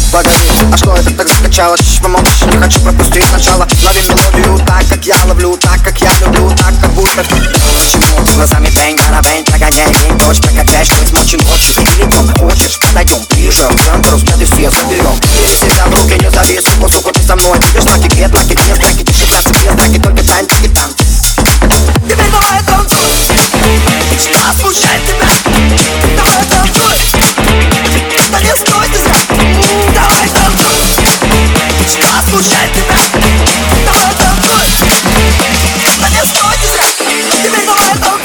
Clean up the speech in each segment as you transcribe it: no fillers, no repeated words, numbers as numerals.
Погоди, а что это так закачалось? Помолчи, не хочу пропустить начало. Лови мелодию так, как я ловлю, так, как я люблю, так, как будто. Почему с глазами бэнг, на бэнг, нагоняй день, ночь, прокачай, что это ночи, ночи. Или дом хочешь, подойдем ближе, к центру, взгляды все заберем. Бери себя в руки, не завис, поскольку ты со мной. Тебе знаки, нет, лаки, нет, знаки, тише, пляски, без знаки, только тайн, так и танцы. Теперь давай танцуй, что смущает тебя? Давай танцуй, да не стой ты зря. Давай танцуй, что смущает тебя? Давай танцуй, да не стой ты зря. Теперь давай танцуй.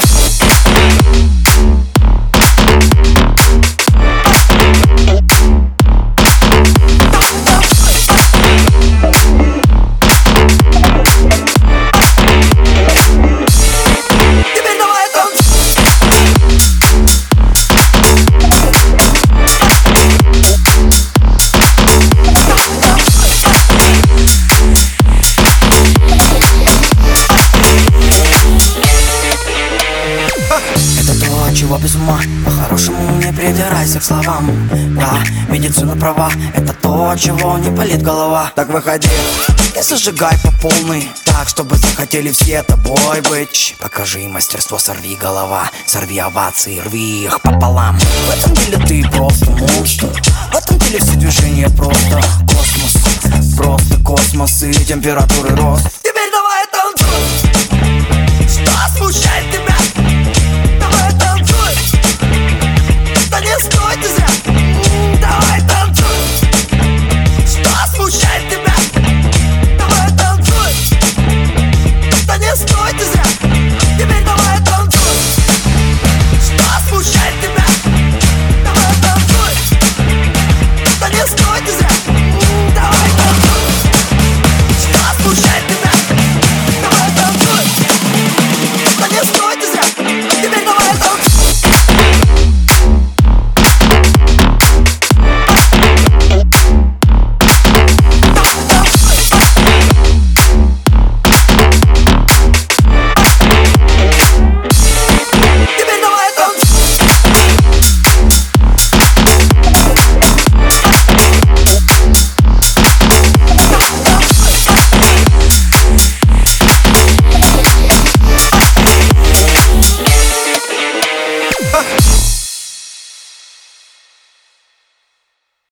Чего без ума, по-хорошему не придирайся к словам. Да, медицина права, это то, от чего не болит голова. Так выходи и зажигай по полной, так, чтобы захотели все тобой быть. Покажи мастерство, сорви голова, сорви овации, рви их пополам. В этом деле ты просто монстр, в этом деле все движения просто космос. Просто космос и температуры рост.